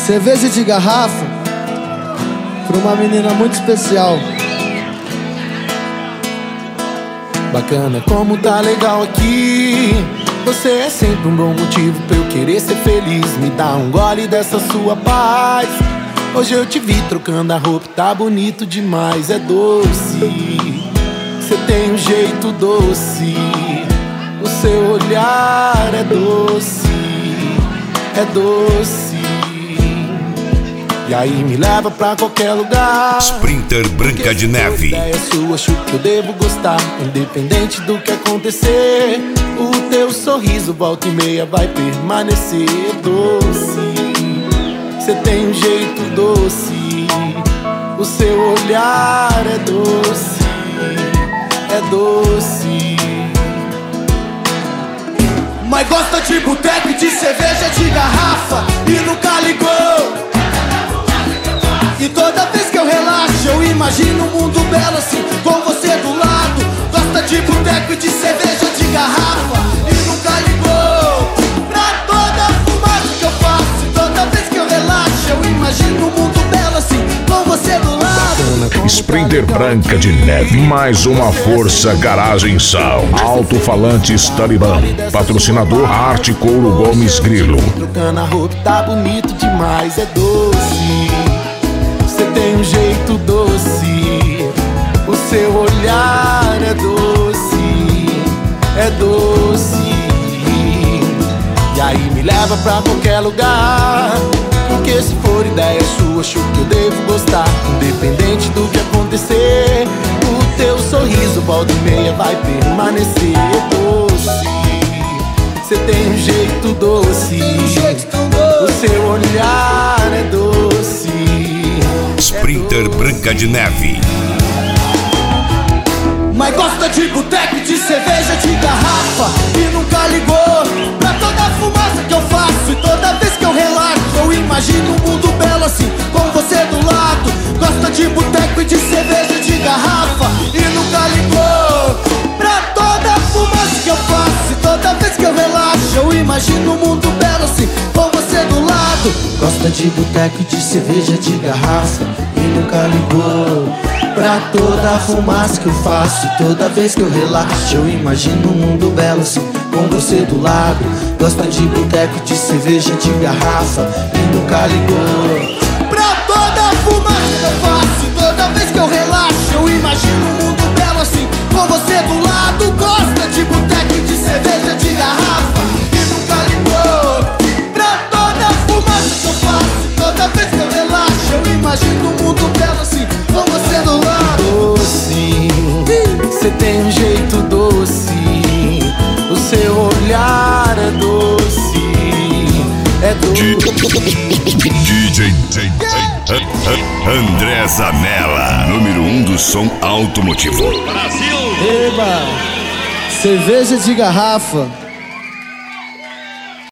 Cerveja de garrafa pra uma menina muito especial. Bacana como tá legal aqui. Você é sempre um bom motivo pra eu querer ser feliz. Me dá um gole dessa sua paz. Hoje eu te vi trocando a roupa, tá bonito demais. É doce, você tem um jeito doce. O seu olhar é doce, é doce. E aí me leva pra qualquer lugar. Sprinter Branca de Neve. É sua, acho que eu devo gostar, independente do que acontecer. O teu sorriso volta e meia vai permanecer doce. Você tem um jeito doce. O seu olhar é doce, é doce. Mas gosta de boteco e de cerveja de garrafa e nunca ligou. E toda vez que eu relaxo eu imagino um mundo belo assim, com você do lado. Gosta de boteco e de cerveja de garrafa e nunca ligou pra toda a fumaça que eu faço. E toda vez que eu relaxo eu imagino um mundo belo assim, com você do lado. Sprinter Branca de Neve. Mais uma força Garagem Sound. Alto-falantes Talibã. Patrocinador Arte Couro Gomes Grilo. Trocando a roupa, tá bonito demais. É doce, você tem um jeito doce. O seu olhar é doce, é doce. E aí me leva pra qualquer lugar. Porque se for ideia sua, acho que eu devo gostar, independente do que acontecer. O teu sorriso volta e meia vai permanecer doce. Você tem um jeito doce. O seu olhar é doce. Sprinter Branca de Neve. Mas gosta de boteco e de cerveja de garrafa e nunca ligou pra toda a fumaça que eu faço. E toda vez que eu relaxo eu imagino um mundo belo assim, com você do lado. Gosta de boteco e de cerveja de garrafa e nunca ligou pra toda a fumaça que eu faço. E toda vez que eu relaxo eu imagino um mundo belo assim, com você do lado. Gosta de boteco e de cerveja de garrafa e nunca ligou pra toda a fumaça que eu faço. E toda vez que eu relaxo eu imagino um mundo belo assim, com você do lado. Gosta de boteco, de cerveja, de garrafa e nunca ligou pra toda a fumaça que eu faço. E toda vez que eu relaxo eu imagino um mundo belo assim, com você do lado. Gosta de boteco e de cerveja, de garrafa e nunca ligou pra toda a fumaça que eu faço. E toda vez que eu relaxo eu imagino um mundo belo assim, com você do lado. Doce, você tem um jeito doce. O seu olhar é doce, é doce. DJ André Zanella, número 1 do som automotivo. Eba, cerveja de garrafa